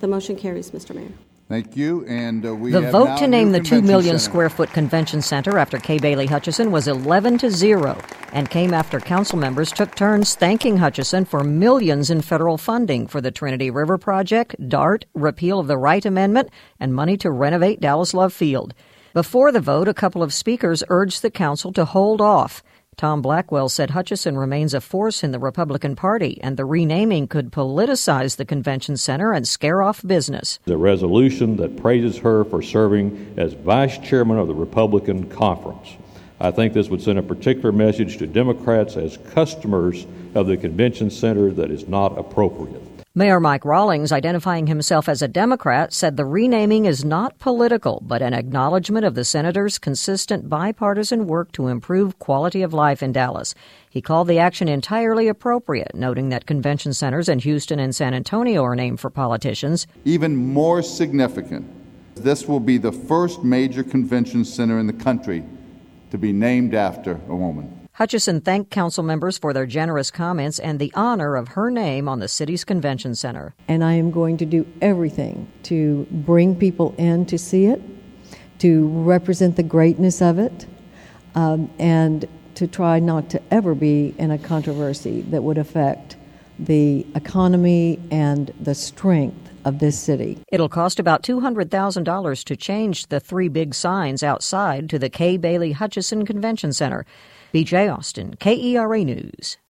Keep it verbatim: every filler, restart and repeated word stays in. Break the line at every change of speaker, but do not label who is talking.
The motion carries, Mister Mayor.
Thank you. And uh, we
the
have
vote
now
to name
new
the two million
convention
square foot convention center after Kay Bailey Hutchison was eleven to zero and came after council members took turns thanking Hutchison for millions in federal funding for the Trinity River Project, DART, repeal of the Wright Amendment, and money to renovate Dallas Love Field. Before the vote, a couple of speakers urged the council to hold off. Tom Blackwell said Hutchison remains a force in the Republican Party, and the renaming could politicize the convention center and scare off business.
The resolution that praises her for serving as vice chairman of the Republican Conference. I think this would send a particular message to Democrats as customers of the convention center that is not appropriate.
Mayor Mike Rawlings, identifying himself as a Democrat, said the renaming is not political, but an acknowledgement of the senator's consistent bipartisan work to improve quality of life in Dallas. He called the action entirely appropriate, noting that convention centers in Houston and San Antonio are named for politicians.
Even more significant, this will be the first major convention center in the country to be named after a woman.
Hutchison thanked council members for their generous comments and the honor of her name on the city's convention center.
And I am going to do everything to bring people in to see it, to represent the greatness of it, um, and to try not to ever be in a controversy that would affect the economy and the strength of this city.
It'll cost about two hundred thousand dollars to change the three big signs outside to the Kay Bailey Hutchison Convention Center. B J Austin, K E R A News.